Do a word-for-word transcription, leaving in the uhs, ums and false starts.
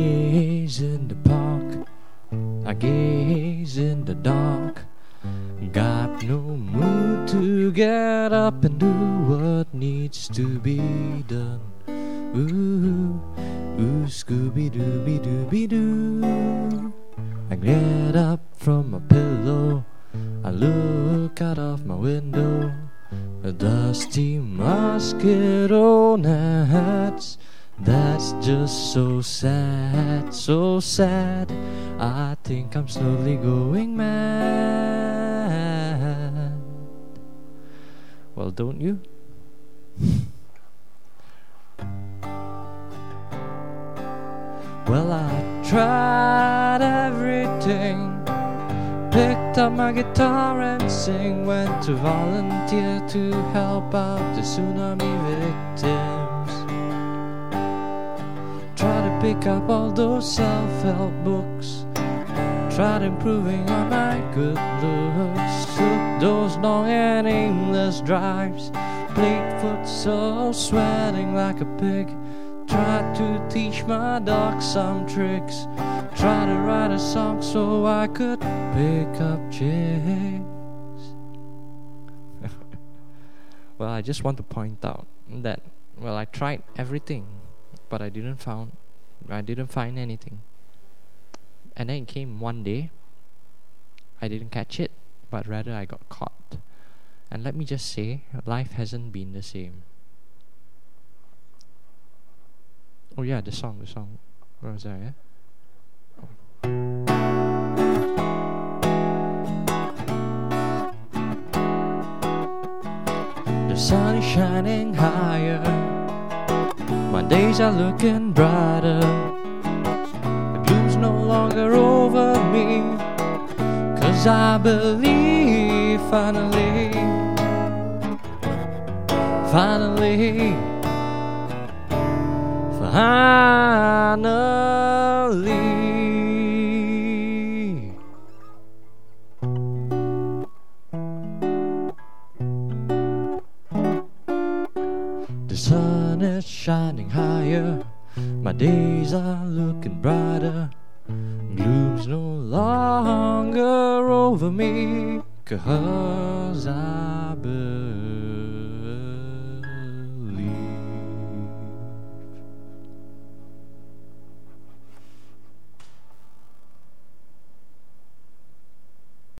gaze in the park, I gaze in the dark. Got no mood to get up and do what needs to be done. Ooh, ooh, Scooby-Dooby-Dooby-Doo. I get up from my pillow, I look out of my window. A dusty mosquito gnats. That's just so sad, so sad. I think I'm slowly going mad. Well, don't you? Well, I tried everything. Picked up my guitar and sing. Went to volunteer to help out the tsunami victims. Tried to pick up all those self-help books. Tried improving on my good looks. Took those long and aimless drives. Played futsal, sweating like a pig. Tried to teach my dog some tricks. Tried to write a song so I could pick up chicks. Well, I just want to point out that, well, I tried everything, but I didn't found, I didn't find anything. And then it came one day, I didn't catch it, but rather I got caught. And let me just say, life hasn't been the same. Oh yeah, the song, the song. Where was that, yeah? Oh. The sun is shining higher. My days are looking brighter. The gloom's no longer over me. 'Cause I believe finally, finally, finally. The sun is shining higher. My days are looking brighter. Gloom's no longer over me. 'Cause I believe